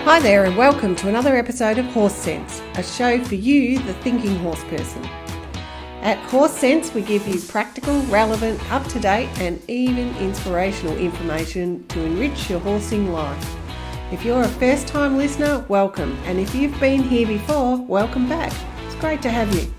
Hi there and welcome to another episode of Horse Sense, a show for you, the thinking horse person. At Horse Sense, we give you practical, relevant, up-to-date and even inspirational information to enrich your horsing life. If you're a first-time listener, welcome, and if you've been here before, welcome back. It's great to have you.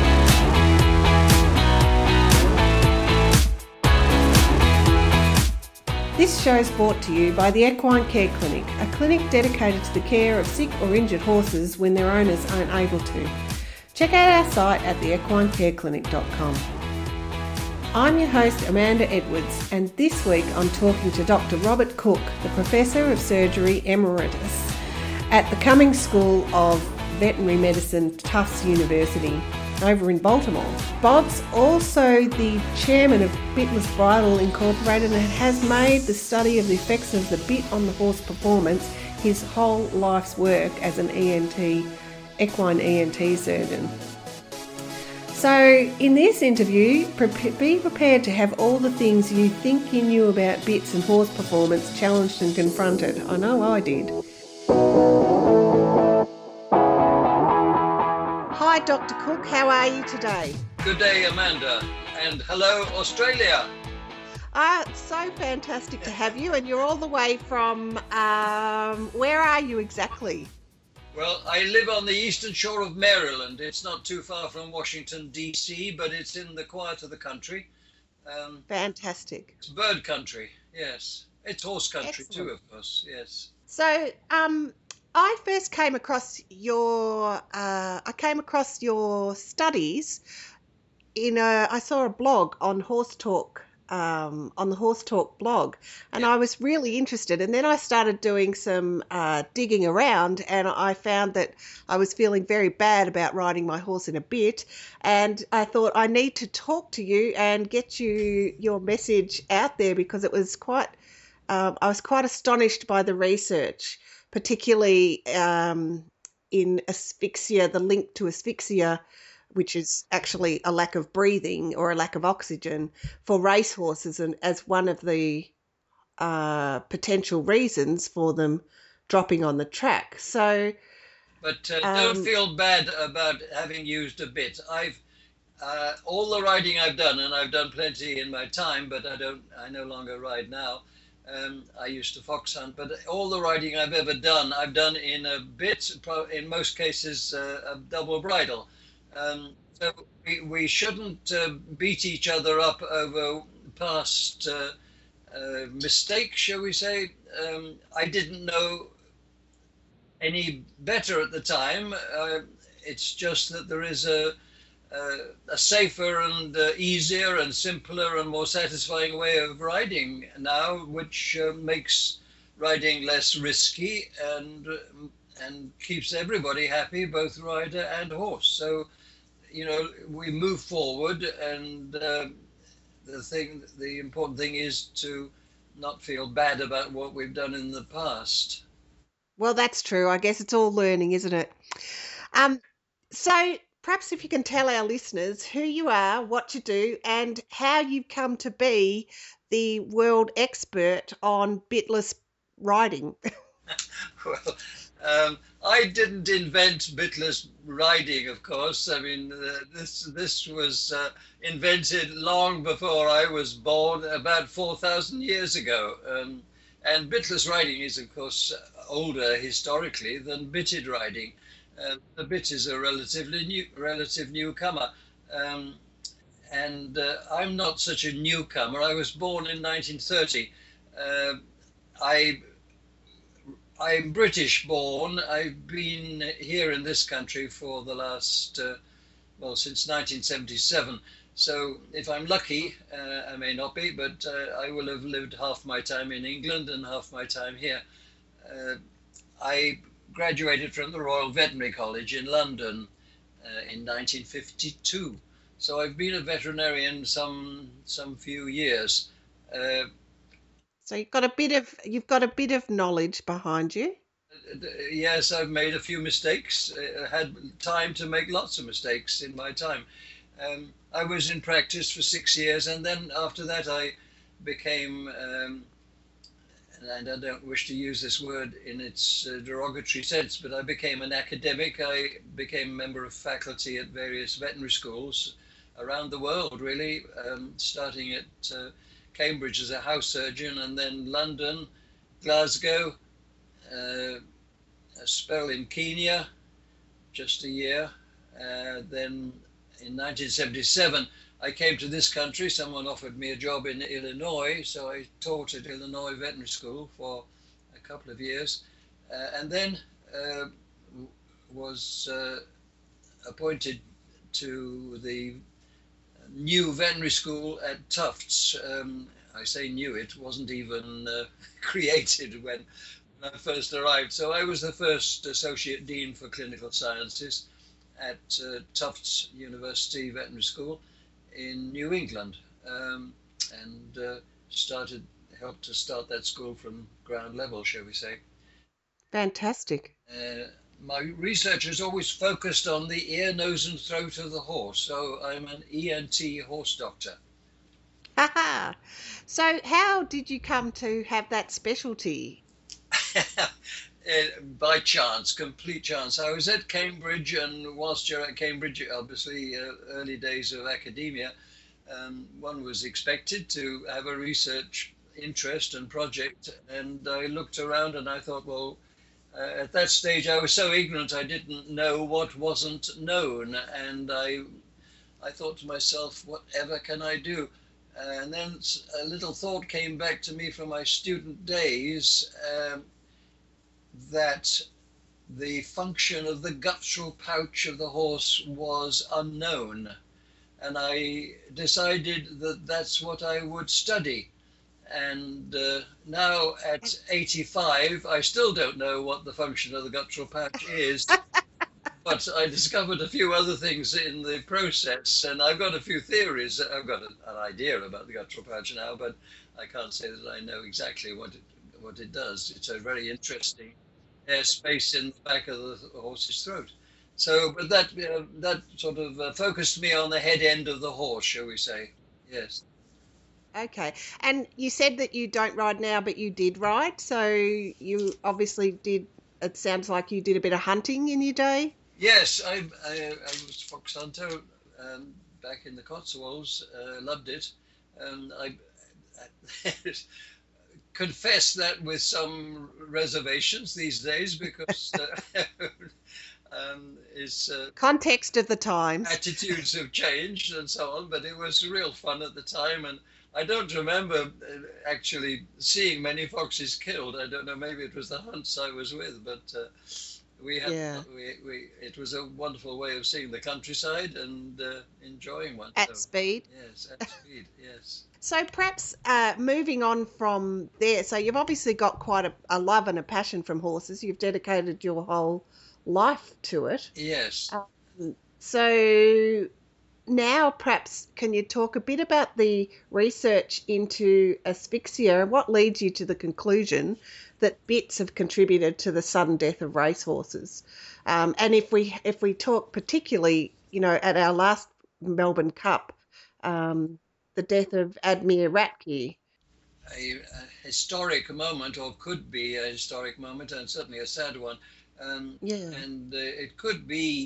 This show is brought to you by the Equine Care Clinic, a clinic dedicated to the care of sick or injured horses when their owners aren't able to. Check out our site at theequinecareclinic.com. I'm your host Amanda Edwards, and this week I'm talking to Dr. Robert Cook, the Professor of Surgery Emeritus at the Cummings School of Veterinary Medicine, Tufts University over in Baltimore. Bob's also the chairman of Bitless Bridle Incorporated and has made the study of the effects of the bit on the horse performance his whole life's work as an equine ENT surgeon. So in this interview, be prepared to have all the things you think you knew about bits and horse performance challenged and confronted. I know I did. Hi Dr. Cook, how are you today? Good day, Amanda, and hello, Australia. It's so fantastic to have you, and you're all the way from, where are you exactly? Well, I live on the eastern shore of Maryland. It's not too far from Washington, D.C., but it's in the quiet of the country. Fantastic. It's bird country, yes. It's horse country Excellent. too, of course, yes. So, I first came across your studies I saw a blog on Horse Talk, on the Horse Talk blog, and I was really interested. And then I started doing some digging around, and I found that I was feeling very bad about riding my horse in a bit. And I thought I need to talk to you and get your message out there, because it was I was quite astonished by the research, particularly in asphyxia, the link to asphyxia, which is actually a lack of breathing or a lack of oxygen for racehorses, and as one of the potential reasons for them dropping on the track. So, But don't feel bad about having used a bit. I've all the riding I've done, and I've done plenty in my time, but I no longer ride now. I used to fox hunt, but all the riding I've ever done, I've done in a bit, in most cases a double bridle. So we shouldn't beat each other up over past mistakes, shall we say. I didn't know any better at the time. It's just that there is a safer and easier and simpler and more satisfying way of riding now, which makes riding less risky and keeps everybody happy, both rider and horse. So, we move forward, and the important thing is to not feel bad about what we've done in the past. Well, that's true. I guess it's all learning, isn't it? So perhaps if you can tell our listeners who you are, what you do, and how you've come to be the world expert on bitless riding. Well, I didn't invent bitless riding, of course. I mean, this was invented long before I was born, about 4,000 years ago. And bitless riding is, of course, older historically than bitted riding. The bit is a relative newcomer, and I'm not such a newcomer. I was born in 1930. I'm British born. I've been here in this country for the last, since 1977. So if I'm lucky, I may not be, but I will have lived half my time in England and half my time here. I graduated from the Royal Veterinary College in London in 1952. So I've been a veterinarian some few years. So you've got a bit of knowledge behind you. Yes, I've made a few mistakes. Had time to make lots of mistakes in my time. I was in practice for 6 years, and then after that I became and I don't wish to use this word in its derogatory sense, but I became an academic. I became a member of faculty at various veterinary schools around the world, really, starting at Cambridge as a house surgeon, and then London, Glasgow, a spell in Kenya, just a year. Then in 1977, I came to this country. Someone offered me a job in Illinois, so I taught at Illinois Veterinary School for a couple of years, and then was appointed to the new veterinary school at Tufts. I say new, it wasn't even created when I first arrived. So I was the first Associate Dean for Clinical Sciences at Tufts University Veterinary School in New England, and helped to start that school from ground level, shall we say. Fantastic. My research has always focused on the ear, nose and throat of the horse, so I'm an ENT horse doctor. So how did you come to have that specialty? By chance, complete chance. I was at Cambridge, and whilst you're at Cambridge, obviously early days of academia, one was expected to have a research interest and project, and I looked around and I thought, well, at that stage I was so ignorant I didn't know what wasn't known, and I thought to myself, whatever can I do? And then a little thought came back to me from my student days, that the function of the guttural pouch of the horse was unknown, and I decided that that's what I would study. And now at 85, I still don't know what the function of the guttural pouch is, but I discovered a few other things in the process, and I've got a few theories. I've got an idea about the guttural pouch now, but I can't say that I know exactly what it does. It's a very interesting air space in the back of the horse's throat. So, but that sort of focused me on the head end of the horse, shall we say? Yes. Okay. And you said that you don't ride now, but you did ride. So you obviously did. It sounds like you did a bit of hunting in your day. Yes, I was fox hunter back in the Cotswolds. Loved it. I confess that with some reservations these days, because context of the times, attitudes have changed and so on, but it was real fun at the time, and I don't remember actually seeing many foxes killed. I don't know, maybe it was the hunts I was with, but it was a wonderful way of seeing the countryside and enjoying one. At speed? Yes, at speed, yes. So perhaps moving on from there, so you've obviously got quite a love and a passion from horses. You've dedicated your whole life to it. Yes. So now perhaps can you talk a bit about the research into asphyxia and what leads you to the conclusion that bits have contributed to the sudden death of racehorses? And if we talk particularly, at our last Melbourne Cup, the death of Admir Ratke. A historic moment, or could be a historic moment, and certainly a sad one. And it could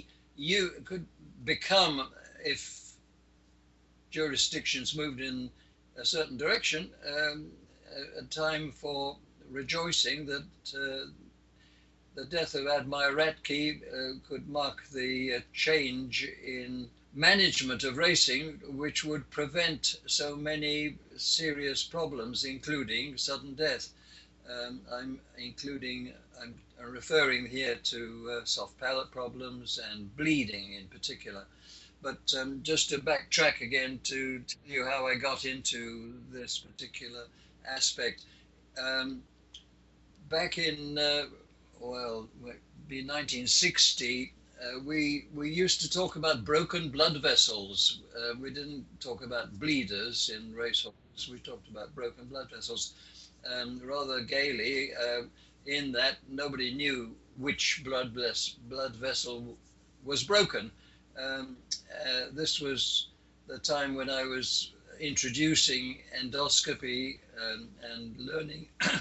become, if jurisdictions moved in a certain direction, a time for rejoicing that the death of Admir Ratke could mark the change in management of racing, which would prevent so many serious problems, including sudden death. I'm referring here to soft palate problems and bleeding in particular. But just to backtrack again to tell you how I got into this particular aspect. Back in, be 1960, we used to talk about broken blood vessels. We didn't talk about bleeders in racehorses. We talked about broken blood vessels rather gaily, in that nobody knew which blood vessel was broken. This was the time when I was introducing endoscopy and learning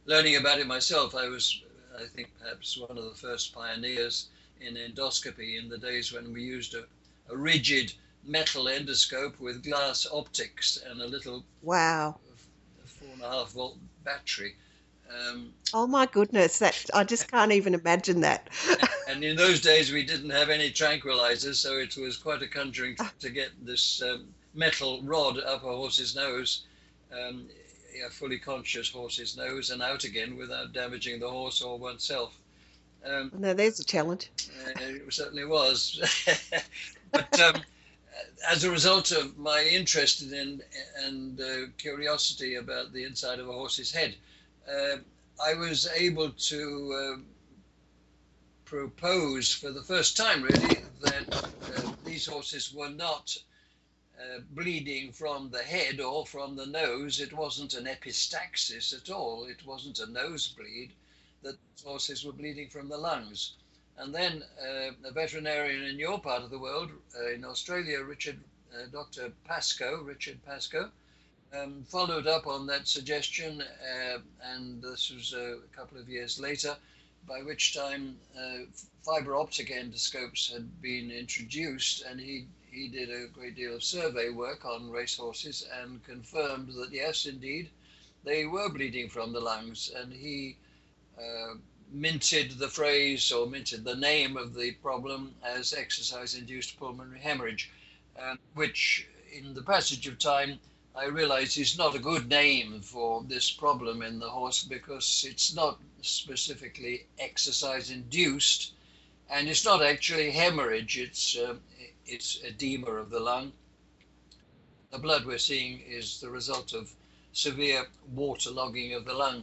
learning about it myself, I was, I think, perhaps one of the first pioneers in endoscopy in the days when we used a rigid metal endoscope with glass optics and a little Wow. 4.5 volt battery. Oh my goodness, that I just can't even imagine that. And in those days, we didn't have any tranquilizers, so it was quite a conjuring to get this metal rod up a horse's nose, a fully conscious horse's nose, and out again without damaging the horse or oneself. No, there's a challenge. It certainly was. But as a result of my interest in and curiosity about the inside of a horse's head, I was able to propose for the first time, really, that these horses were not bleeding from the head or from the nose. It wasn't an epistaxis at all. It wasn't a nosebleed. That horses were bleeding from the lungs. And then a veterinarian in your part of the world, in Australia, Dr. Richard Pascoe, followed up on that suggestion, and this was a couple of years later, by which time fiber optic endoscopes had been introduced, and he did a great deal of survey work on racehorses and confirmed that yes, indeed, they were bleeding from the lungs, and he minted the phrase, or minted the name of the problem as exercise-induced pulmonary hemorrhage, which in the passage of time I realize is not a good name for this problem in the horse, because it's not specifically exercise-induced, and it's not actually hemorrhage, it's edema of the lung. The blood we're seeing is the result of severe waterlogging of the lung.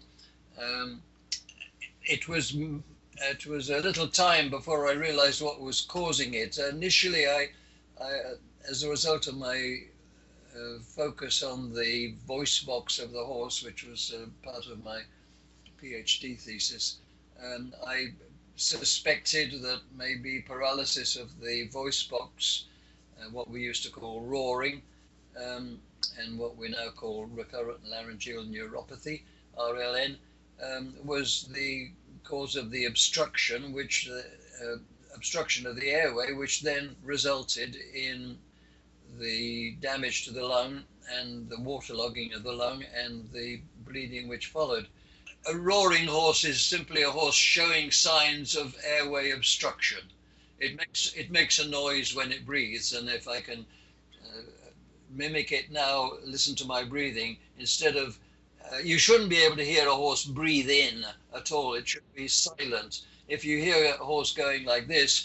It was a little time before I realized what was causing it. Initially, I as a result of my focus on the voice box of the horse, which was part of my PhD thesis, I suspected that maybe paralysis of the voice box, what we used to call roaring, and what we now call recurrent laryngeal neuropathy, RLN, was the cause of the obstruction, which obstruction of the airway, which then resulted in the damage to the lung and the waterlogging of the lung and the bleeding which followed. A roaring horse is simply a horse showing signs of airway obstruction. It makes a noise when it breathes, and if I can mimic it now, listen to my breathing. Instead of you shouldn't be able to hear a horse breathe in at all. It should be silent. If you hear a horse going like this,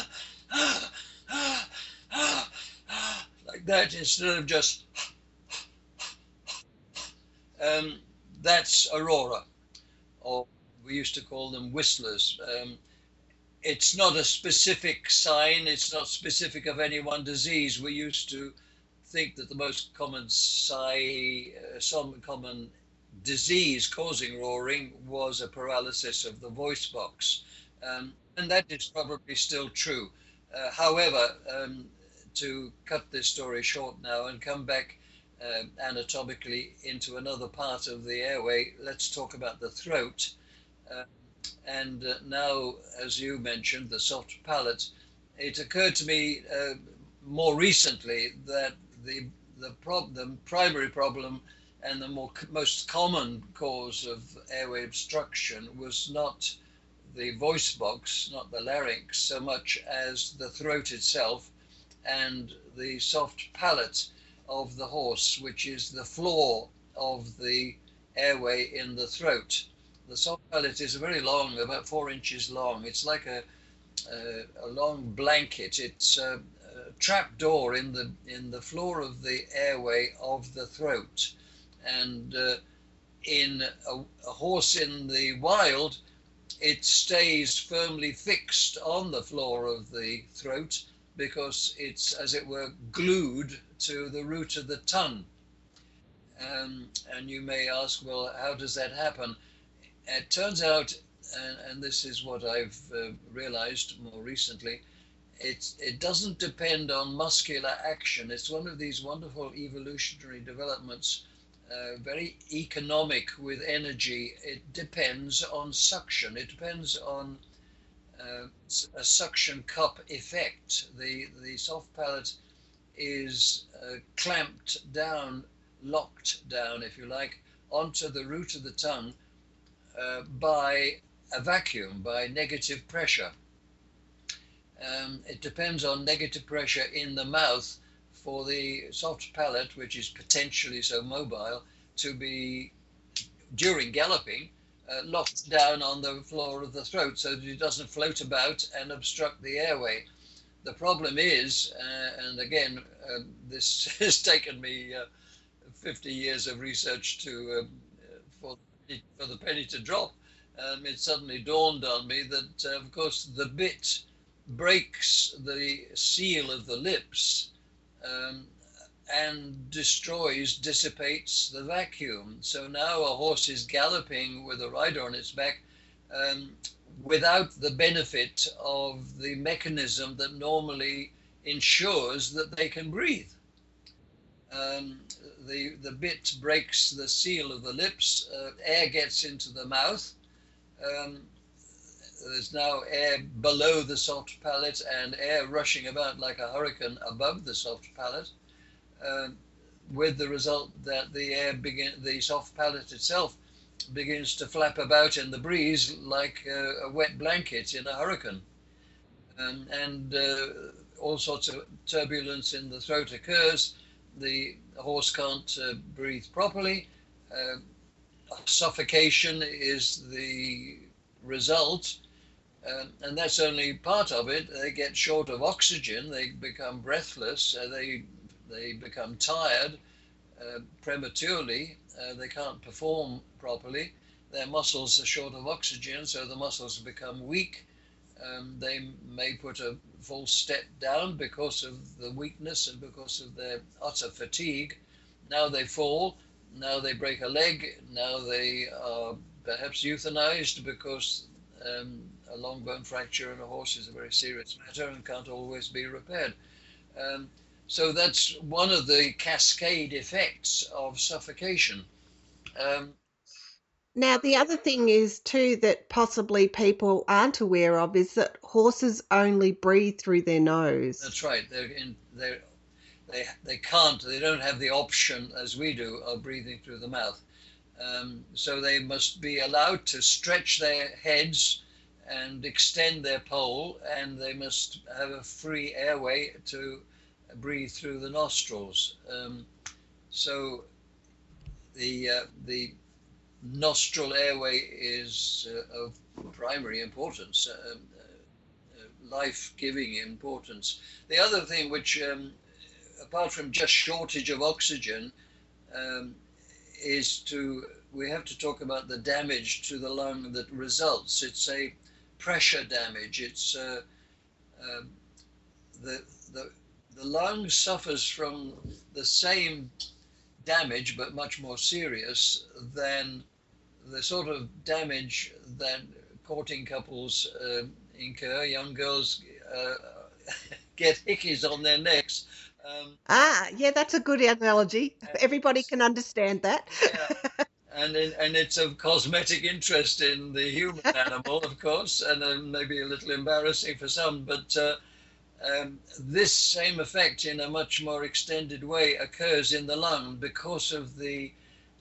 like that, instead of just that's aurora, or we used to call them whistlers. It's not a specific sign. It's not specific of any one disease. We used to think that the most common common disease causing roaring was a paralysis of the voice box, and that is probably still true. However, to cut this story short now and come back anatomically into another part of the airway, let's talk about the throat. And now, as you mentioned, the soft palate, it occurred to me more recently that the primary problem and the most common cause of airway obstruction was not the voice box, not the larynx, so much as the throat itself and the soft palate of the horse, which is the floor of the airway in the throat. The soft palate is very long, about 4 inches long. It's like a long blanket. It's a trap door in the floor of the airway of the throat. And in a horse in the wild, it stays firmly fixed on the floor of the throat because it's, as it were, glued to the root of the tongue. And you may ask, well, how does that happen? It turns out, and this is what I've realized more recently, it doesn't depend on muscular action. It's one of these wonderful evolutionary developments very economic with energy. It depends on suction. It depends on a suction cup effect. The soft palate is clamped down, locked down, if you like, onto the root of the tongue by a vacuum, by negative pressure. It depends on negative pressure in the mouth for the soft palate, which is potentially so mobile, to be, during galloping, locked down on the floor of the throat so that it doesn't float about and obstruct the airway. The problem is, and again, this has taken me 50 years of research for the penny to drop. It suddenly dawned on me that, of course, the bit breaks the seal of the lips and dissipates the vacuum. So now a horse is galloping with a rider on its back without the benefit of the mechanism that normally ensures that they can breathe. The bit breaks the seal of the lips, air gets into the mouth. There's now air below the soft palate and air rushing about like a hurricane above the soft palate, with the result that the soft palate itself begins to flap about in the breeze like a wet blanket in a hurricane. And all sorts of turbulence in the throat occurs. The horse can't breathe properly. Suffocation is the result. And that's only part of it. They get short of oxygen, they become breathless, they become tired prematurely, they can't perform properly, their muscles are short of oxygen, so the muscles become weak. They may put a false step down because of the weakness and because of their utter fatigue. Now they fall, now they break a leg, now they are perhaps euthanized because a long bone fracture in a horse is a very serious matter and can't always be repaired. So that's one of the cascade effects of suffocation. Now, the other thing is too that possibly people aren't aware of is that horses only breathe through their nose. That's right. They can't. They don't have the option, as we do, of breathing through the mouth. So they must be allowed to stretch their heads and extend their poll, and they must have a free airway to breathe through the nostrils. So the nostril airway is of primary importance, life-giving importance. The other thing which, apart from just shortage of oxygen, we have to talk about the damage to the lung that results. It's a pressure damage. It's the lung suffers from the same damage, but much more serious than the sort of damage that courting couples incur. Young girls get hickeys on their necks. Yeah, that's a good analogy. Everybody can understand that. Yeah. And it's of cosmetic interest in the human animal, of course, and maybe a little embarrassing for some, but this same effect in a much more extended way occurs in the lung because of the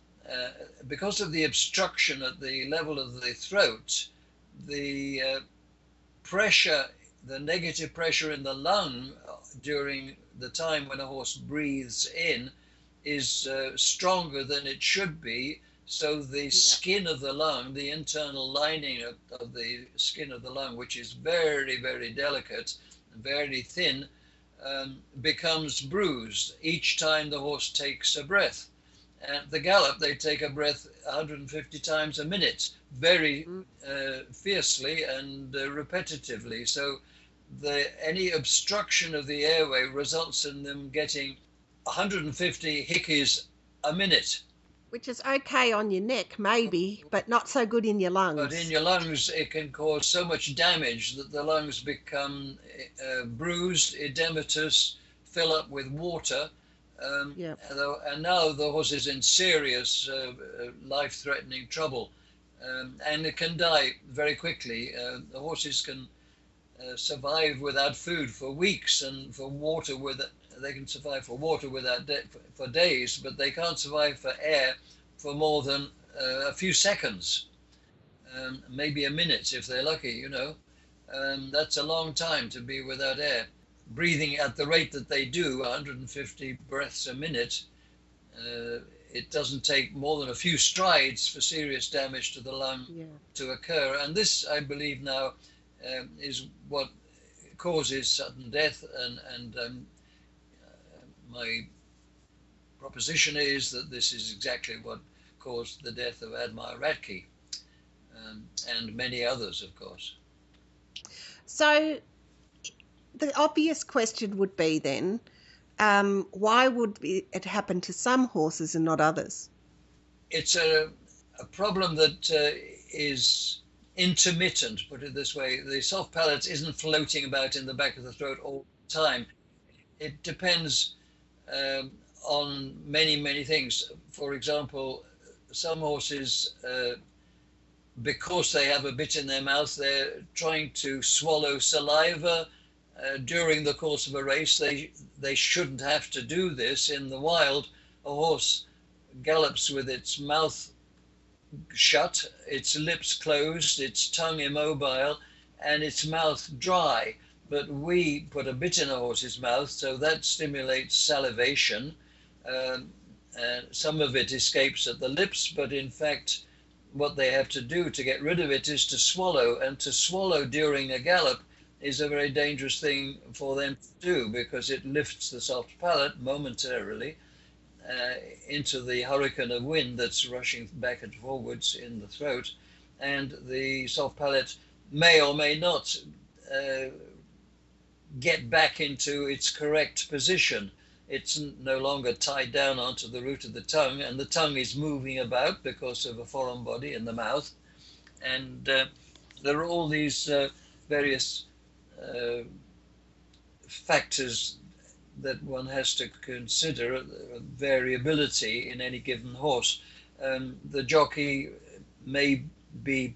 obstruction at the level of the throat. The pressure, the negative pressure in the lung during the time when a horse breathes in is stronger than it should be. So the skin of the lung, the internal lining of the skin of the lung, which is very, very delicate, very thin, becomes bruised each time the horse takes a breath. At the gallop, they take a breath 150 times a minute, very fiercely and repetitively. So any obstruction of the airway results in them getting 150 hickeys a minute. Which is okay on your neck, maybe, but not so good in your lungs. But in your lungs, it can cause so much damage that the lungs become bruised, edematous, fill up with water, And now the horse is in serious life-threatening trouble, and it can die very quickly. The horses can survive without food for weeks, and for water they can survive for water for days, but they can't survive for air for more than a few seconds, maybe a minute if they're lucky. That's a long time to be without air. Breathing at the rate that they do, 150 breaths a minute, it doesn't take more than a few strides for serious damage to the lung to occur. And this, I believe now, is what causes sudden death. And my proposition is that this is exactly what caused the death of Admire Ratke, and many others, of course. So the obvious question would be then, why would it happen to some horses and not others? It's a problem that is intermittent, put it this way. The soft palate isn't floating about in the back of the throat all the time. It depends on many, many things. For example, some horses, because they have a bit in their mouth, they're trying to swallow saliva during the course of a race. They shouldn't have to do this. In the wild, a horse gallops with its mouth shut, its lips closed, its tongue immobile, and its mouth dry. But we put a bit in a horse's mouth, so that stimulates salivation. Some of it escapes at the lips, but in fact, what they have to do to get rid of it is to swallow, and to swallow during a gallop is a very dangerous thing for them to do, because it lifts the soft palate momentarily into the hurricane of wind that's rushing back and forwards in the throat, and the soft palate may or may not get back into its correct position. It's no longer tied down onto the root of the tongue, and the tongue is moving about because of a foreign body in the mouth. And there are all these various factors that one has to consider, variability in any given horse. The jockey may be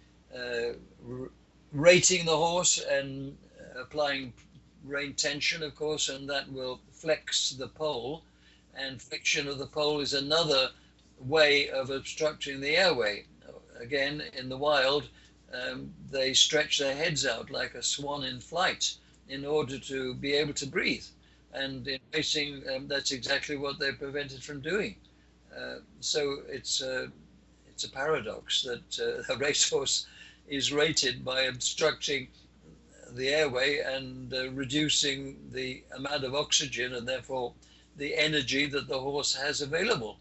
rating the horse and applying rein tension, of course, and that will flex the pole, and flexion of the pole is another way of obstructing the airway. Again, in the wild, they stretch their heads out like a swan in flight in order to be able to breathe. And in racing, that's exactly what they're prevented from doing. So it's a paradox that a racehorse is rated by obstructing the airway and reducing the amount of oxygen and therefore the energy that the horse has available.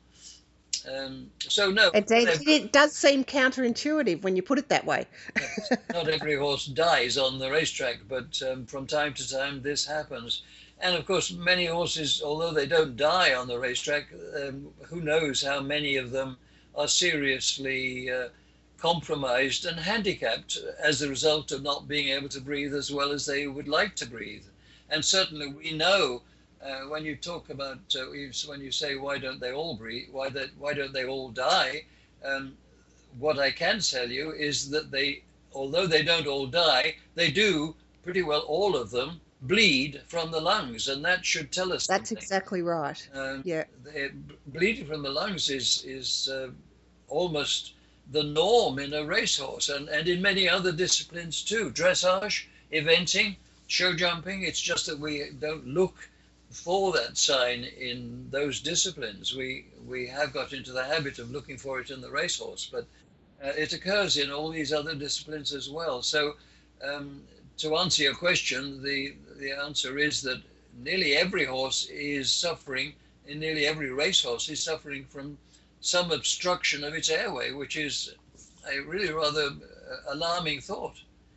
So no, it does seem counterintuitive when you put it that way. Not every horse dies on the racetrack, but from time to time this happens. And of course, many horses, although they don't die on the racetrack, who knows how many of them are seriously compromised and handicapped as a result of not being able to breathe as well as they would like to breathe. And certainly we know when you talk about, when you say, why don't they all breathe, why don't they all die, what I can tell you is that although they don't all die, they do, pretty well all of them, bleed from the lungs, and that should tell us That's something. Exactly right. Bleeding from the lungs is almost the norm in a racehorse, and in many other disciplines too. Dressage, eventing, show jumping. It's just that we don't look for that sign in those disciplines. We have got into the habit of looking for it in the racehorse, but it occurs in all these other disciplines as well. So to answer your question, the answer is that nearly every horse is suffering, and nearly every racehorse is suffering from some obstruction of its airway, which is a really rather alarming thought.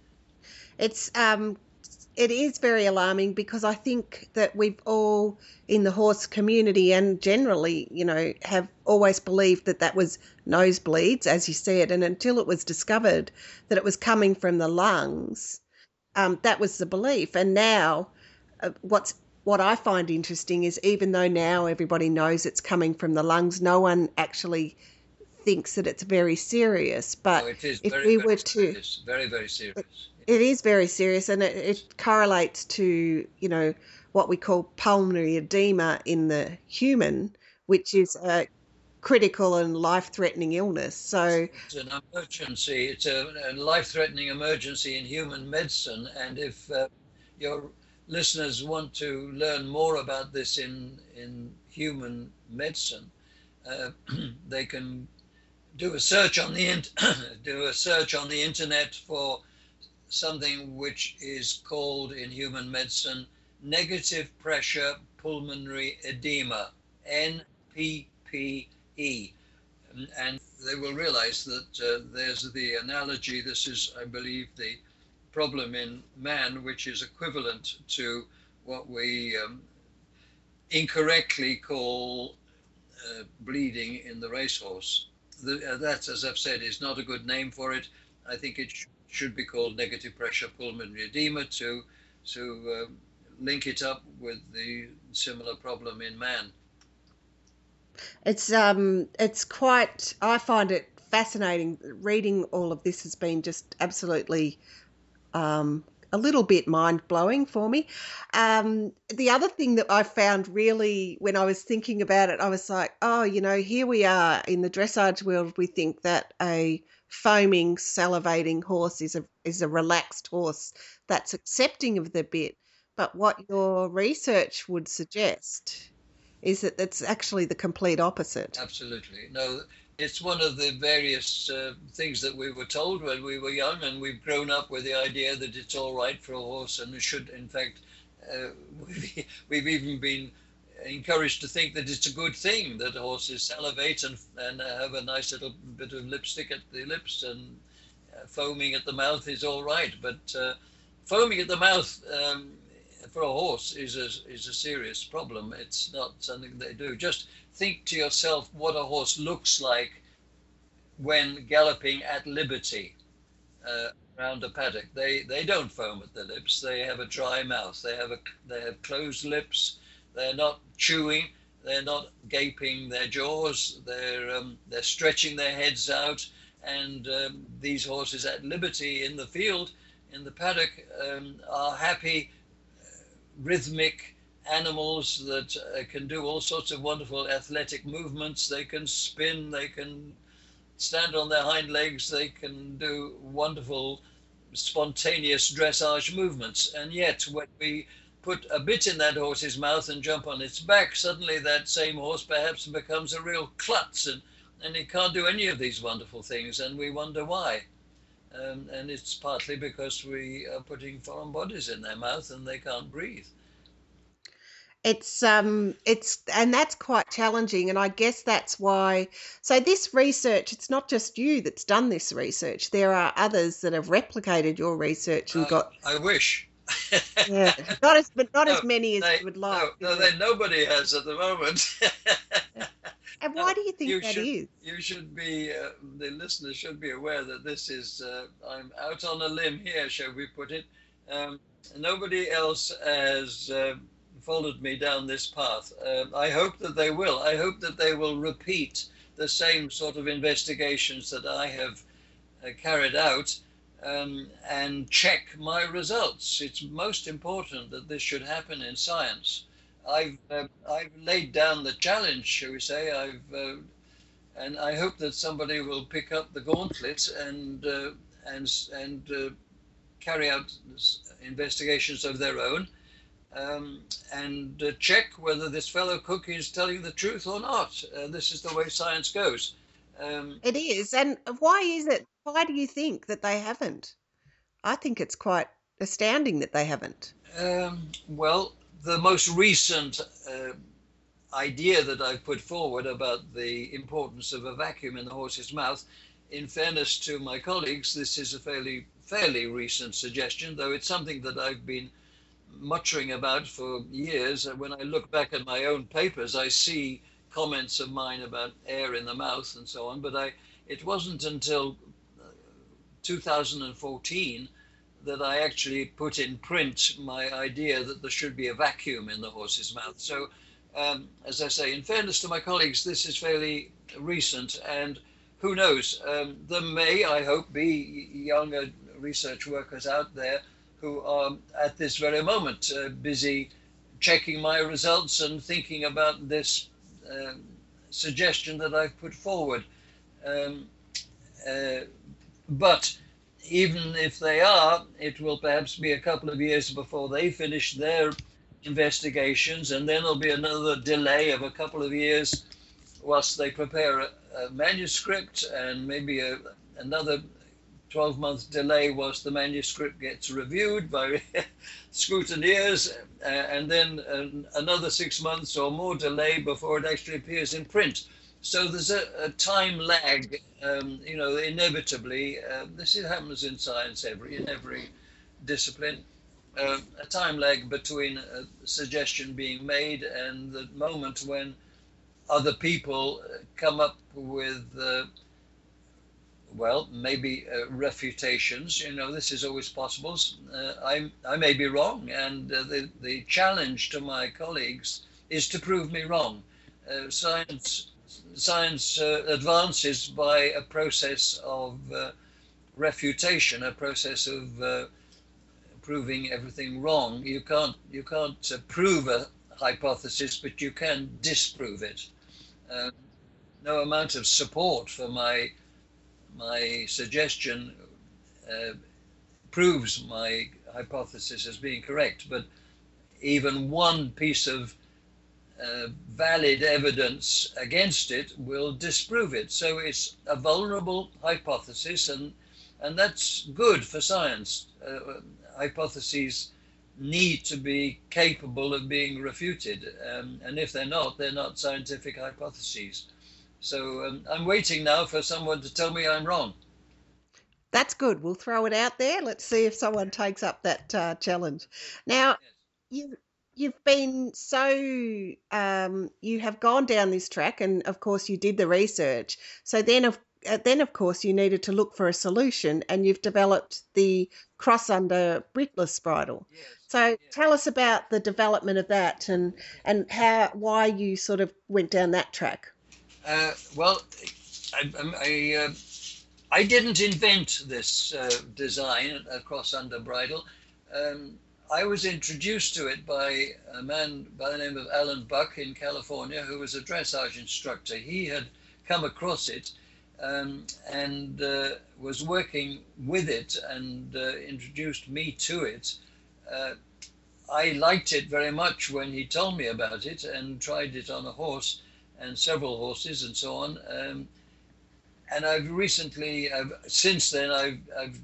It is very alarming, because I think that we've all in the horse community and generally, have always believed that was nosebleeds, as you said, and until it was discovered that it was coming from the lungs, that was the belief. And now what's what I find interesting is even though now everybody knows it's coming from the lungs, no one actually thinks that it's very serious. But it is if very, we very were serious, very, very serious. it is very serious, and it correlates to, what we call pulmonary edema in the human, which is a critical and life-threatening illness. So it's an emergency. It's a life-threatening emergency in human medicine. And if your listeners want to learn more about this in human medicine, they can do a search on the internet for something which is called in human medicine negative pressure pulmonary edema, NPPE. And they will realize that there's the analogy. This is, I believe, the problem in man, which is equivalent to what we incorrectly call bleeding in the racehorse. That, as I've said, is not a good name for it. I think it should be called negative pressure pulmonary edema to link it up with the similar problem in man. It's quite, I find it fascinating. Reading all of this has been just absolutely a little bit mind-blowing for me. The other thing that I found really, when I was thinking about it, I was like, oh, here we are in the dressage world. We think that a foaming, salivating horse is a relaxed horse that's accepting of the bit. But what your research would suggest is that it's actually the complete opposite. Absolutely. No, it's one of the various things that we were told when we were young, and we've grown up with the idea that it's all right for a horse, and it should, in fact, we've even been encouraged to think that it's a good thing that horses salivate and have a nice little bit of lipstick at the lips, and foaming at the mouth is all right. But foaming at the mouth for a horse is a serious problem. It's not something they do. Just think to yourself what a horse looks like when galloping at liberty around a paddock. They don't foam at the lips. They have a dry mouth. They have closed lips. They're not chewing. They're not gaping their jaws. They're stretching their heads out. And these horses at liberty in the field, in the paddock, are happy, rhythmic animals that can do all sorts of wonderful athletic movements. They can spin, they can stand on their hind legs, they can do wonderful spontaneous dressage movements. And yet when we put a bit in that horse's mouth and jump on its back, suddenly that same horse perhaps becomes a real klutz, and he can't do any of these wonderful things, and we wonder why. And it's partly because we are putting foreign bodies in their mouth and they can't breathe. And that's quite challenging, and I guess that's why. So this research, it's not just you that's done this research. There are others that have replicated your research and got. I wish. Yeah, not as many as you would like. Nobody has at the moment. And why do you think that is? You should be, the listeners should be aware that this is, I'm out on a limb here, shall we put it. Nobody else has followed me down this path. I hope that they will. I hope that they will repeat the same sort of investigations that I have carried out and check my results. It's most important that this should happen in science. I've laid down the challenge, shall we say. And I hope that somebody will pick up the gauntlet and carry out investigations of their own and check whether this fellow Cook is telling the truth or not. This is the way science goes. It is, and why is it? Why do you think that they haven't? I think it's quite astounding that they haven't. Well, the most recent idea that I've put forward about the importance of a vacuum in the horse's mouth, in fairness to my colleagues, this is a fairly recent suggestion, though it's something that I've been muttering about for years. When I look back at my own papers, I see comments of mine about air in the mouth and so on, but it wasn't until 2014 that I actually put in print my idea that there should be a vacuum in the horse's mouth. So, as I say, in fairness to my colleagues, this is fairly recent, and who knows, there may, I hope, be younger research workers out there who are at this very moment busy checking my results and thinking about this suggestion that I've put forward. But even if they are, it will perhaps be a couple of years before they finish their investigations, and then there'll be another delay of a couple of years whilst they prepare a manuscript, and maybe another 12-month delay whilst the manuscript gets reviewed by scrutineers, and then another 6 months or more delay before it actually appears in print. So there's a time lag, inevitably. This happens in science, in every discipline. A time lag between a suggestion being made and the moment when other people come up with, maybe refutations. This is always possible. I may be wrong, and the challenge to my colleagues is to prove me wrong. Science advances by a process of refutation, a process of proving everything wrong. You can't prove a hypothesis, but you can disprove it. No amount of support for my suggestion proves my hypothesis as being correct, but even one piece of valid evidence against it will disprove it. So it's a vulnerable hypothesis, and that's good for science. Hypotheses need to be capable of being refuted, and if they're not scientific hypotheses. So I'm waiting now for someone to tell me I'm wrong. That's good. We'll throw it out there. Let's see if someone takes up that challenge. Now, you've been you have gone down this track, and of course you did the research. So then of course you needed to look for a solution, and you've developed the cross-under britless bridle. Yes. So tell us about the development of that, and why you sort of went down that track. I didn't invent this design, a cross-under bridle. I was introduced to it by a man by the name of Alan Buck in California, who was a dressage instructor. He had come across it and was working with it and introduced me to it. I liked it very much when he told me about it, and tried it on a horse and several horses and so on. And I've recently, since then, I've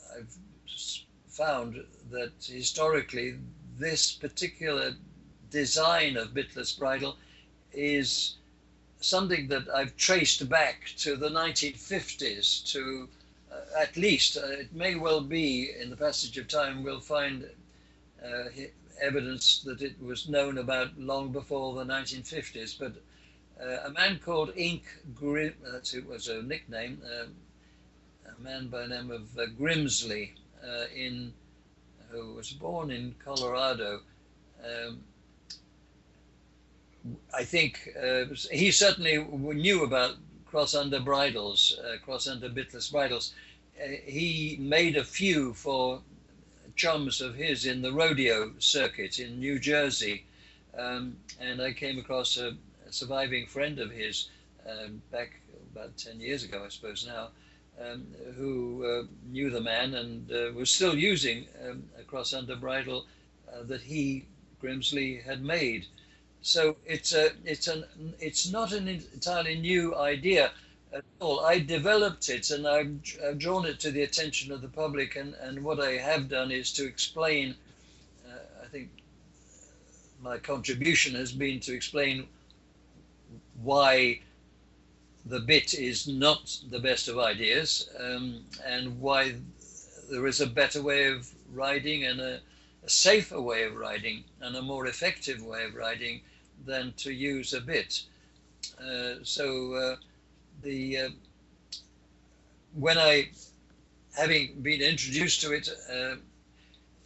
found that historically this particular design of bitless bridle is something that I've traced back to the 1950s, to at least, it may well be in the passage of time we'll find evidence that it was known about long before the 1950s, but a man called Ink Grim, it was a nickname, a man by the name of Grimsley, who was born in Colorado. I think he certainly knew about cross-under bridles, cross-under bitless bridles. He made a few for chums of his in the rodeo circuit in New Jersey, and I came across a surviving friend of his back about 10 years ago, I suppose now, who knew the man and was still using a cross-under bridle that he, Grimsley, had made. So it's not an entirely new idea at all. I developed it, and I've drawn it to the attention of the public, and what I have done is to explain, I think my contribution has been to explain why the bit is not the best of ideas, and why there is a better way of riding, and a safer way of riding, and a more effective way of riding than to use a bit. When I, having been introduced to it,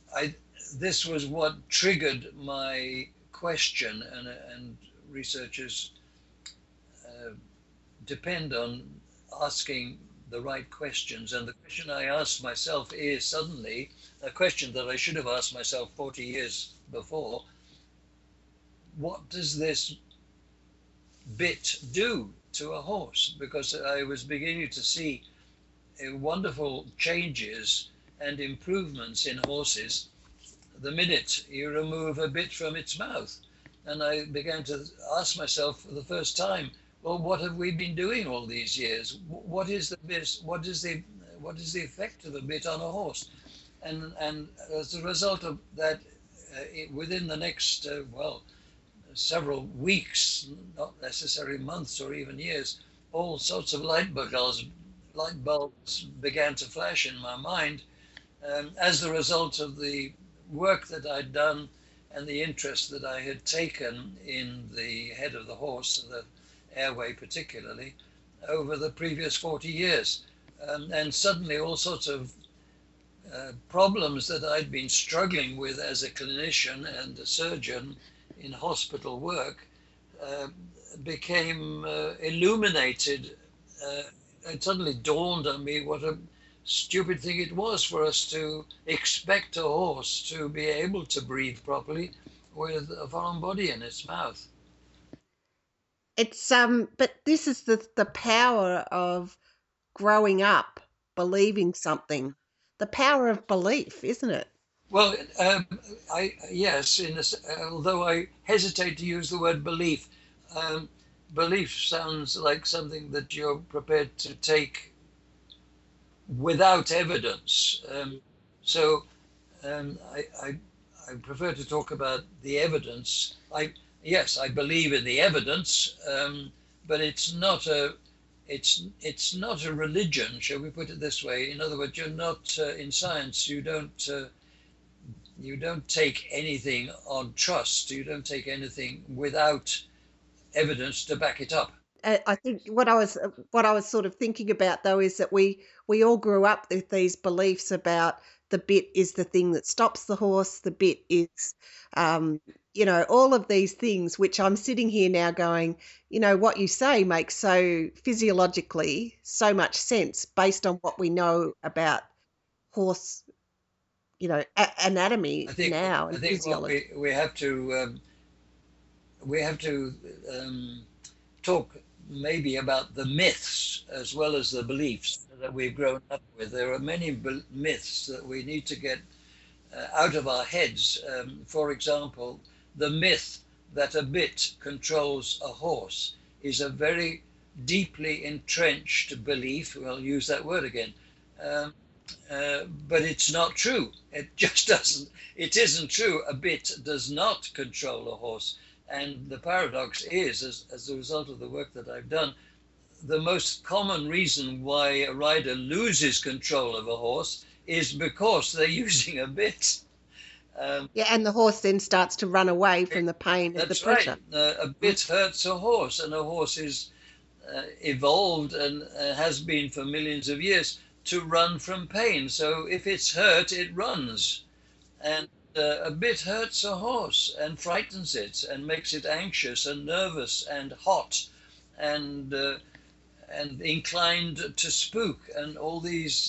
I this was what triggered my question, and researchers uh, depend on asking the right questions. And the question I asked myself is suddenly a question that I should have asked myself 40 years before. What does this bit do to a horse? Because I was beginning to see wonderful changes and improvements in horses the minute you remove a bit from its mouth. And I began to ask myself for the first time, well, what have we been doing all these years? What is the bit, what is the effect of a bit on a horse? And as a result of that, within the next several weeks, not necessarily months or even years, all sorts of light bulbs began to flash in my mind, as the result of the work that I'd done and the interest that I had taken in the head of the horse, the airway particularly, over the previous 40 years. And suddenly all sorts of problems that I'd been struggling with as a clinician and a surgeon in hospital work became illuminated. It suddenly dawned on me what a stupid thing it was for us to expect a horse to be able to breathe properly with a foreign body in its mouth. It's but this is the power of growing up believing something. The power of belief, isn't it? Well, yes, although I hesitate to use the word belief, belief sounds like something that you're prepared to take without evidence. So I prefer to talk about the evidence. Yes, I believe in the evidence, but it's not a religion, shall we put it this way? In other words, you're not in science. You don't take anything on trust. You don't take anything without evidence to back it up. I think what I was sort of thinking about though is that we all grew up with these beliefs about the bit is the thing that stops the horse. The bit is, all of these things. Which I'm sitting here now going, what you say makes so physiologically so much sense based on what we know about horse, anatomy now and physiology. We have to talk maybe about the myths as well as the beliefs that we've grown up with. There are many myths that we need to get out of our heads. For example, the myth that a bit controls a horse is a very deeply entrenched belief. We'll use that word again. But it's not true. It just doesn't. It isn't true. A bit does not control a horse. And the paradox is, as a result of the work that I've done, the most common reason why a rider loses control of a horse is because they're using a bit. And the horse then starts to run away from the pain and the pressure. Right. A bit hurts a horse, and a horse is evolved and has been for millions of years to run from pain. So if it's hurt, it runs. And a bit hurts a horse and frightens it and makes it anxious and nervous and hot and inclined to spook and all these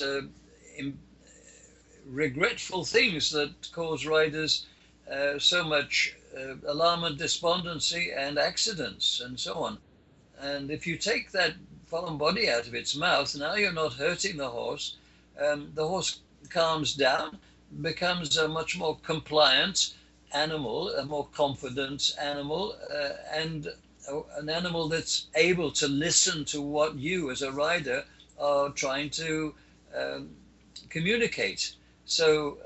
regretful things that cause riders so much alarm and despondency and accidents and so on. And if you take that foreign body out of its mouth, now you're not hurting the horse. The horse calms down, becomes a much more compliant animal, a more confident animal, and an animal that's able to listen to what you as a rider are trying to communicate. So,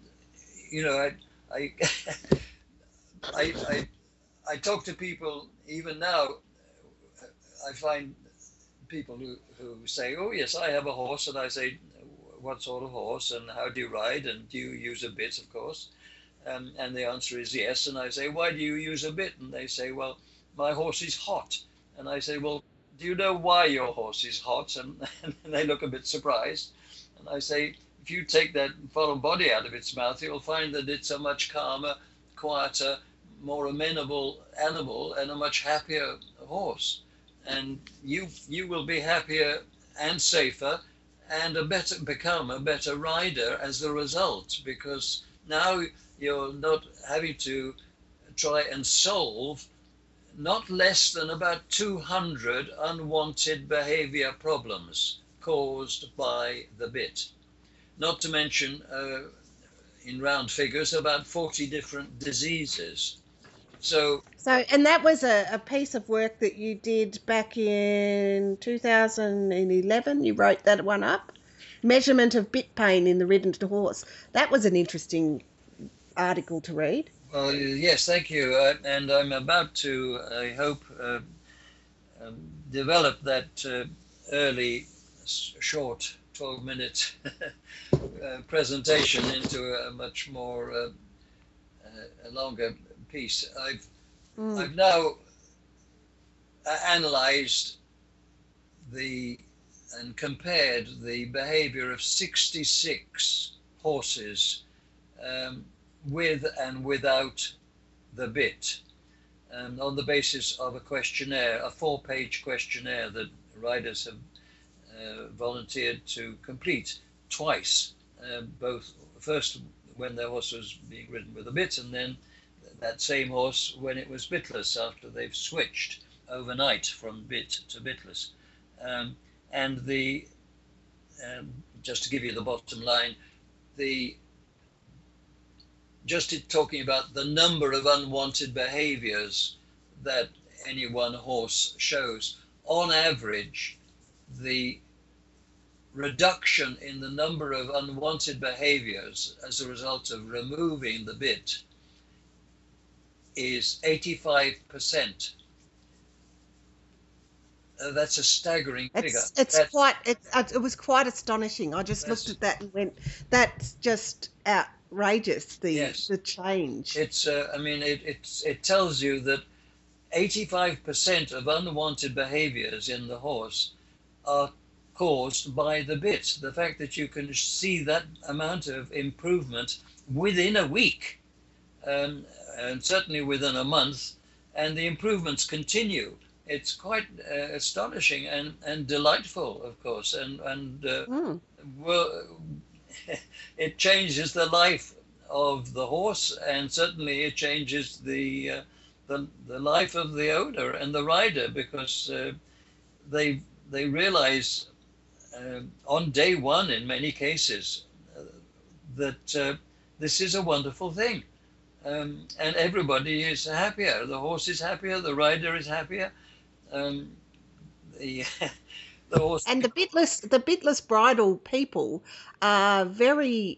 I talk to people even now. I find people who say, oh yes, I have a horse, and I say, what sort of horse and how do you ride and do you use a bit, of course? And the answer is yes. And I say, why do you use a bit? And they say, well, my horse is hot. And I say, well, do you know why your horse is hot? And they look a bit surprised. And I say, if you take that foreign body out of its mouth, you'll find that it's a much calmer, quieter, more amenable animal and a much happier horse. And you will be happier and safer and become a better rider as a result, because now you're not having to try and solve not less than about 200 unwanted behavior problems caused by the bit. Not to mention, in round figures, about 40 different diseases. So, and that was a piece of work that you did back in 2011. You wrote that one up. Measurement of bit pain in the ridden horse. That was an interesting article to read. Well, yes, thank you. And I'm about to, I hope, develop that early, short, 12-minute presentation into a much more a longer piece. I've now analyzed and compared the behavior of 66 horses with and without the bit, on the basis of a questionnaire, a 4-page questionnaire that riders have volunteered to complete twice, both first when their horse was being ridden with a bit, and then that same horse when it was bitless, after they've switched overnight from bit to bitless. And just to give you the bottom line, just talking about the number of unwanted behaviors that any one horse shows, on average, the reduction in the number of unwanted behaviors as a result of removing the bit is 85%. That's a staggering figure. It was quite astonishing. I just looked at that and went, that's just outrageous, the change. It tells you that 85% of unwanted behaviors in the horse are caused by the bit. The fact that you can see that amount of improvement within a week, and certainly within a month, and the improvements continue. It's quite astonishing and delightful, of course, and it changes the life of the horse, and certainly it changes the life of the owner and the rider, because they realize on day one, in many cases, that this is a wonderful thing, and everybody is happier. The horse is happier, the rider is happier. The horse, and the bitless bridle people are very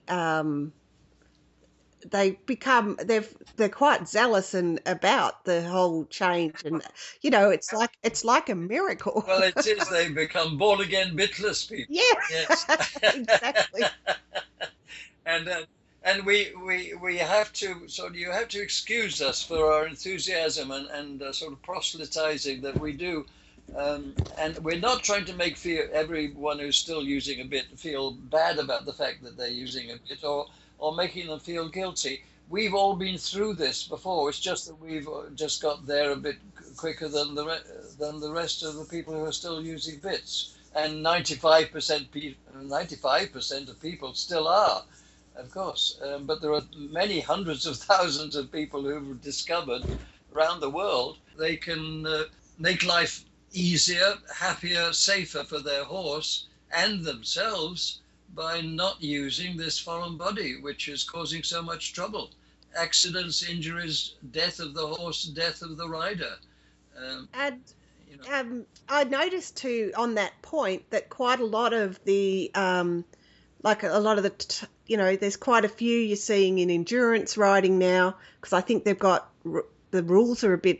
they're quite zealous and about the whole change, and it's like a miracle. Well, it is. They become born again bitless people. Yes. Exactly. And we have to you have to excuse us for our enthusiasm and sort of proselytizing that we do, and we're not trying to make everyone who's still using a bit feel bad about the fact that they're using a bit, or making them feel guilty. We've all been through this before. It's just that we've just got there a bit quicker than the rest of the people who are still using bits, and 95% of people still are. Of course, but there are many hundreds of thousands of people who've discovered around the world they can make life easier, happier, safer for their horse and themselves by not using this foreign body, which is causing so much trouble. Accidents, injuries, death of the horse, death of the rider. I noticed too on that point that quite a lot of the there's quite a few you're seeing in endurance riding now, because I think they've got the rules are a bit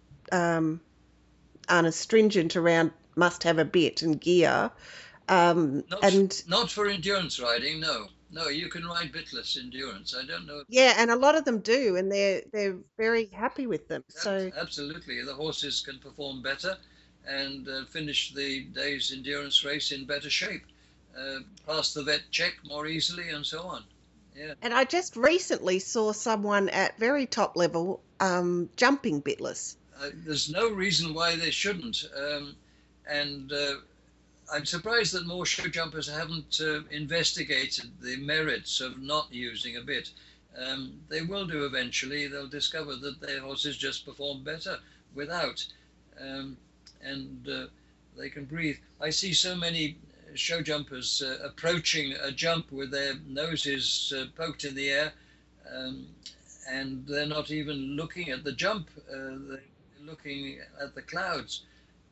stringent around must have a bit and gear. Not for endurance riding, no. No, you can ride bitless endurance. I don't know. Yeah, and a lot of them do, and they're very happy with them. So absolutely, the horses can perform better and finish the day's endurance race in better shape. pass the vet check more easily and so on. Yeah. And I just recently saw someone at very top level jumping bitless. There's no reason why they shouldn't. And I'm surprised that more show jumpers haven't investigated the merits of not using a bit. They will do eventually. They'll discover that their horses just perform better without. And they can breathe. I see so many show jumpers approaching a jump with their noses poked in the air, and they're not even looking at the jump. They're looking at the clouds.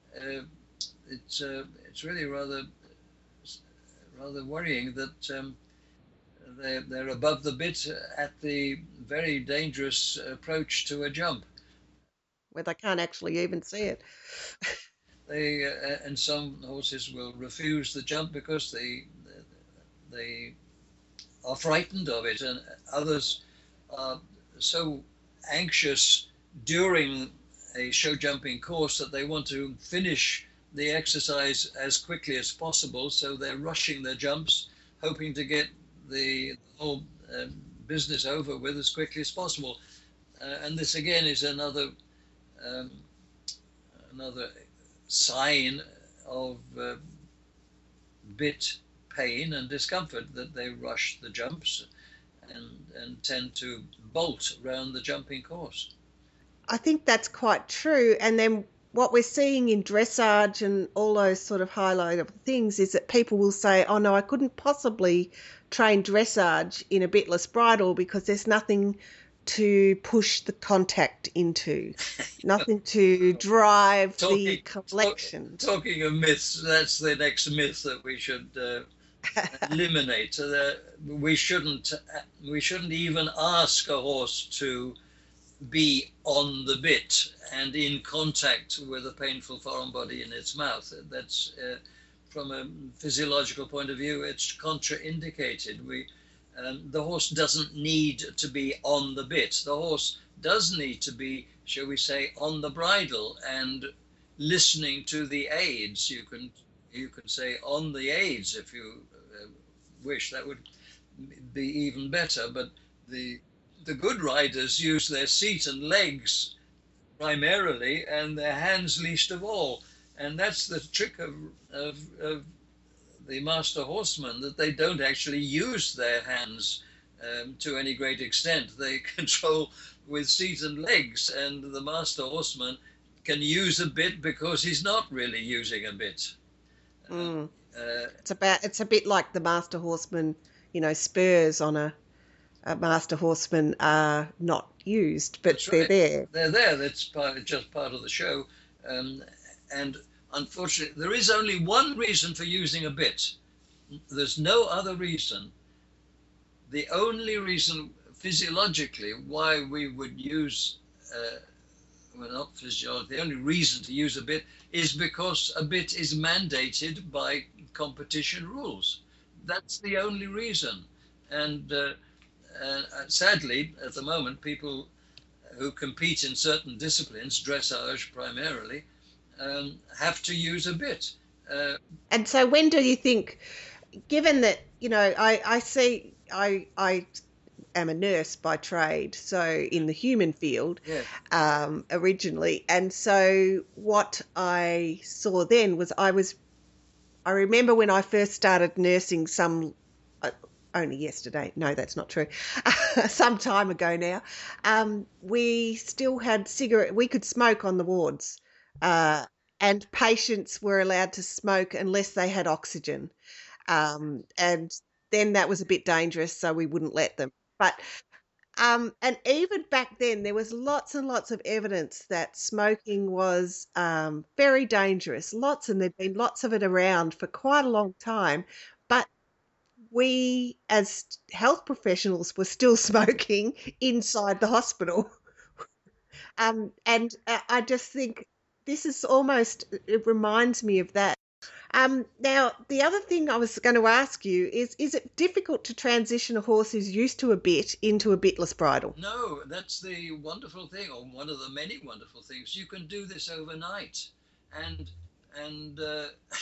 It's really rather worrying that they're above the bit at the very dangerous approach to a jump, Where they can't actually even see it. And some horses will refuse the jump because they are frightened of it, and others are so anxious during a show jumping course that they want to finish the exercise as quickly as possible, so they're rushing their jumps, hoping to get the whole business over with as quickly as possible. And this again is another sign of bit pain and discomfort, that they rush the jumps and tend to bolt around the jumping course. I think that's quite true. And then what we're seeing in dressage and all those sort of highlighted things is that people will say, oh no, I couldn't possibly train dressage in a bitless bridle because there's nothing to push the contact into, nothing to drive the collection. Talking of myths, that's the next myth that we should eliminate. We shouldn't even ask a horse to be on the bit and in contact with a painful foreign body in its mouth. That's from a physiological point of view, it's contraindicated. The horse doesn't need to be on the bit. The horse does need to be, shall we say, on the bridle and listening to the aids. You can say on the aids if you wish. That would be even better. But the good riders use their seat and legs primarily, and their hands least of all. And that's the trick of the master horseman, that they don't actually use their hands to any great extent. They control with seat and legs, and the master horseman can use a bit because he's not really using a bit. It's a bit like the master horseman, spurs on a master horseman are not used, but they're there. They're there. That's just part of the show. And unfortunately, there is only one reason for using a bit. There's no other reason. The only reason physiologically why we would use, not physiology, the only reason to use a bit is because a bit is mandated by competition rules. That's the only reason. And sadly, at the moment, people who compete in certain disciplines, dressage primarily, have to use a bit. And so when do you think, given that, I am a nurse by trade, so in the human field, originally. And so what I saw then was I remember when I first started nursing only yesterday. No, that's not true. Some time ago now. We still had we could smoke on the wards. And patients were allowed to smoke unless they had oxygen. And then that was a bit dangerous, so we wouldn't let them. But and even back then, there was lots and lots of evidence that smoking was very dangerous. And there'd been lots of it around for quite a long time. But we, as health professionals, were still smoking inside the hospital. And I just think this is it reminds me of that. Now, the other thing I was going to ask you is it difficult to transition a horse who's used to a bit into a bitless bridle? No, that's the wonderful thing, or one of the many wonderful things. You can do this overnight. And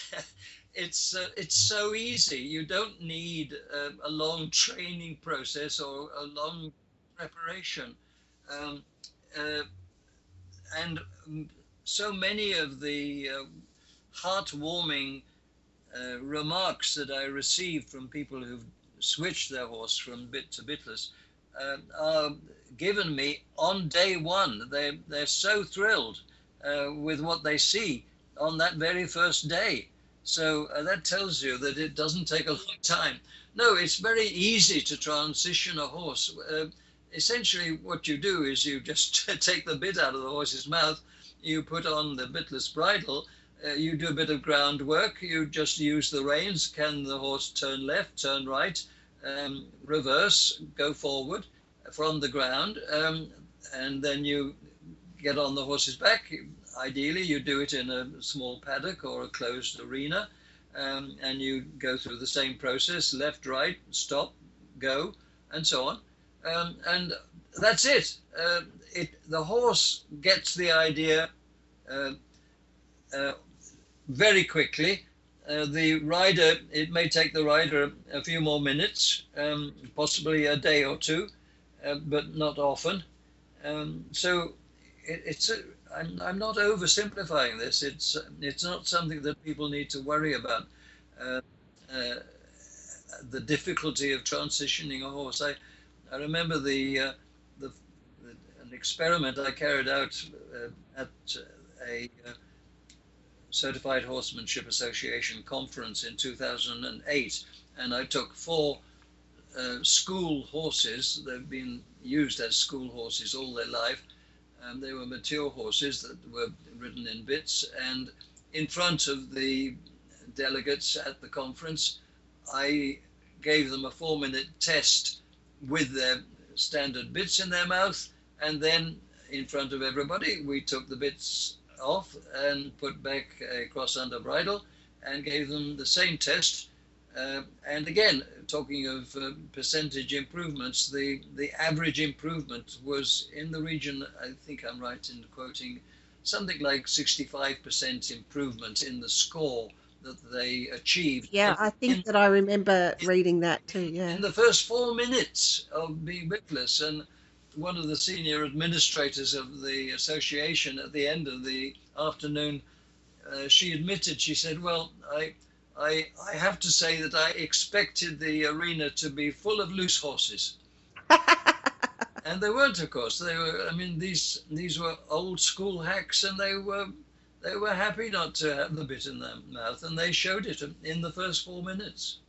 it's so easy. You don't need a long training process or a long preparation. Um, uh, and so many of the heartwarming remarks that I receive from people who've switched their horse from bit to bitless are given me on day one. They're so thrilled with what they see on that very first day. So that tells you that it doesn't take a long time. No, it's very easy to transition a horse. Essentially, what you do is you just take the bit out of the horse's mouth, you put on the bitless bridle, you do a bit of groundwork, you just use the reins. Can the horse turn left, turn right, reverse, go forward from the ground, and then you get on the horse's back. Ideally, you do it in a small paddock or a closed arena, and you go through the same process: left, right, stop, go, and so on. And that's it. The horse gets the idea very quickly. The rider, it may take the rider a few more minutes, possibly a day or two, but not often. So I'm not oversimplifying this. It's not something that people need to worry about. The difficulty of transitioning a horse. I remember an experiment I carried out at a Certified Horsemanship Association conference in 2008, and I took 4 school horses. They've been used as school horses all their life. They were mature horses that were ridden in bits, and in front of the delegates at the conference, I gave them a 4-minute test with their standard bits in their mouth, and then in front of everybody we took the bits off and put back a cross under bridle and gave them the same test. And again, talking of percentage improvements, the average improvement was in the region, I think I'm right in quoting, something like 65% improvement in the score that they achieved. Yeah, I think that I remember reading that too, yeah. In the first 4 minutes of being bitless. And one of the senior administrators of the association at the end of the afternoon, she admitted, she said, well, I have to say that I expected the arena to be full of loose horses. And they weren't, of course. They were, I mean, these were old school hacks, and they were happy not to have the bit in their mouth, and they showed it in the first 4 minutes.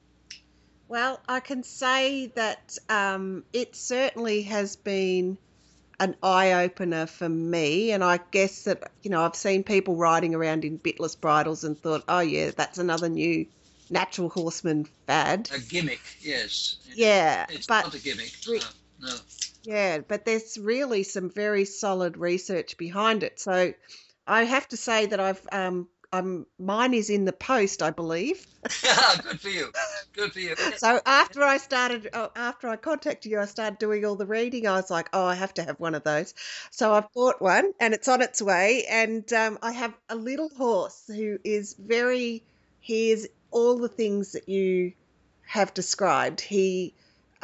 Well, I can say that it certainly has been an eye-opener for me, and I guess that, I've seen people riding around in bitless bridles and thought, oh yeah, that's another new natural horseman fad. A gimmick, yes. Yeah. It's not a gimmick, no. Yeah, but there's really some very solid research behind it. So I have to say that mine is in the post, I believe. Good for you. Good for you. So after I contacted you, I started doing all the reading. I was like, oh, I have to have one of those. So I've bought one, and it's on its way. And I have a little horse who is he is all the things that you have described. He's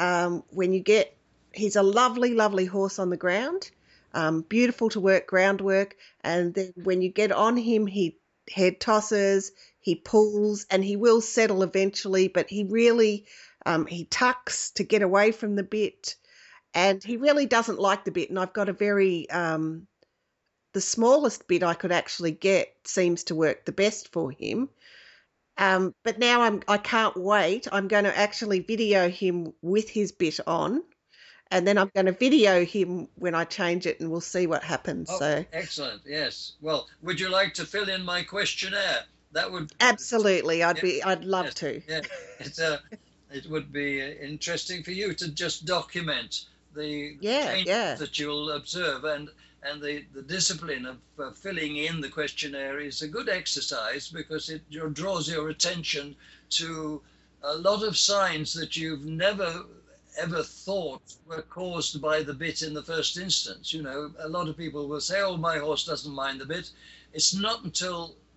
a lovely, lovely horse on the ground, beautiful to work groundwork. And then when you get on him, he head tosses, he pulls, and he will settle eventually, but he really, he tucks to get away from the bit, and he really doesn't like the bit. And I've got a very, the smallest bit I could actually get seems to work the best for him. But now I can't wait. I'm going to actually video him with his bit on, and then I'm going to video him when I change it, and we'll see what happens. Oh, so excellent. Yes. Well, would you like to fill in my questionnaire? That would absolutely. I'd love to. Yeah. It would be interesting for you to just document the changes that you'll observe, and the discipline of filling in the questionnaire is a good exercise, because it draws your attention to a lot of signs that you've never ever thought were caused by the bit in the first instance. A lot of people will say, oh, my horse doesn't mind the bit. It's not until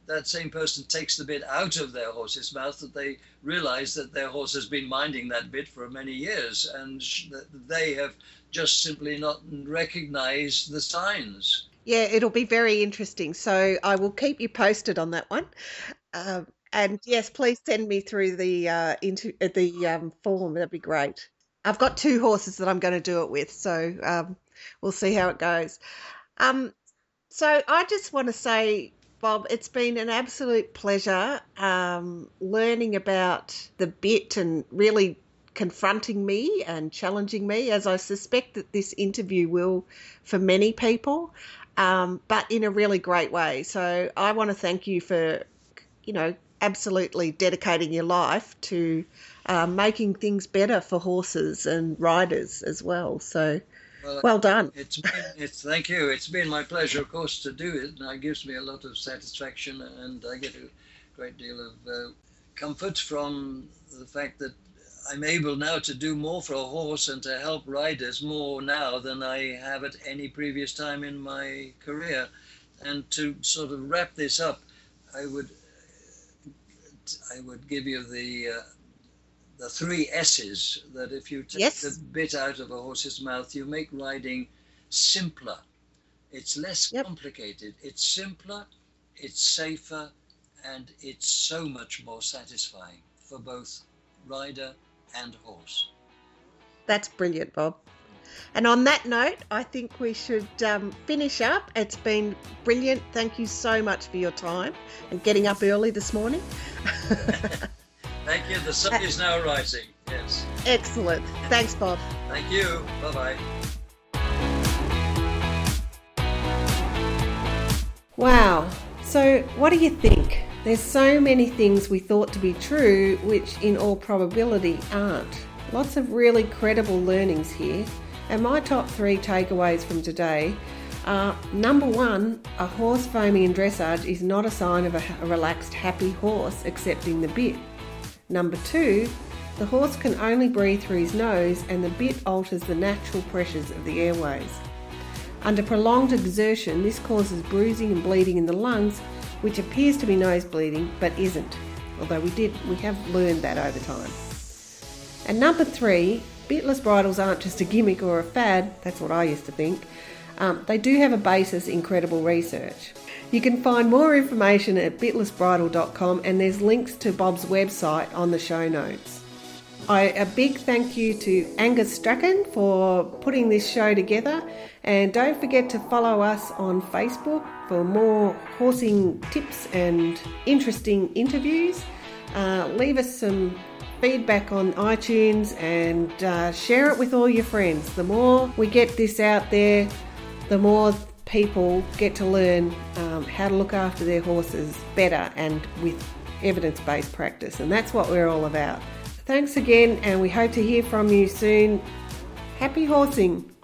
that same person takes the bit out of their horse's mouth, that they realize that their horse has been minding that bit for many years, and they have just simply not recognized the signs. Yeah, it'll be very interesting. So I will keep you posted on that one. And yes, please send me through the form. That'd be great. I've got 2 horses that I'm going to do it with, so we'll see how it goes. So I just want to say, Bob, it's been an absolute pleasure learning about the bit and really confronting me and challenging me, as I suspect that this interview will for many people, but in a really great way. So I want to thank you for, absolutely dedicating your life to making things better for horses and riders as well. So well done. Thank you. It's been my pleasure, of course, to do it. And it gives me a lot of satisfaction, and I get a great deal of comfort from the fact that I'm able now to do more for a horse and to help riders more now than I have at any previous time in my career. And to sort of wrap this up, I would give you the 3 S's, that if you take the bit out of a horse's mouth, you make riding simpler. It's less complicated. It's simpler, it's safer, and it's so much more satisfying for both rider and horse. That's brilliant, Bob. And on that note, I think we should finish up. It's been brilliant. Thank you so much for your time and getting up early this morning. Thank you. The sun is now rising. Yes. Excellent. Thanks, Bob. Thank you. Bye-bye. Wow. So what do you think? There's so many things we thought to be true, which in all probability aren't. Lots of really credible learnings here. And my top 3 takeaways from today are: number 1, a horse foaming in dressage is not a sign of a relaxed, happy horse accepting the bit. Number 2, the horse can only breathe through his nose, and the bit alters the natural pressures of the airways. Under prolonged exertion, this causes bruising and bleeding in the lungs, which appears to be nose bleeding but isn't, although we have learned that over time. And number 3, bitless bridles aren't just a gimmick or a fad. That's what I used to think. They do have a basis in credible research. You can find more information at bitlessbridle.com, and there's links to Bob's website on the show notes. A big thank you to Angus Strachan for putting this show together, and don't forget to follow us on Facebook for more horsing tips and interesting interviews. Leave us some feedback on iTunes and share it with all your friends. The more we get this out there, the more people get to learn how to look after their horses better and with evidence-based practice, and that's what we're all about. Thanks again, and we hope to hear from you soon. Happy horsing!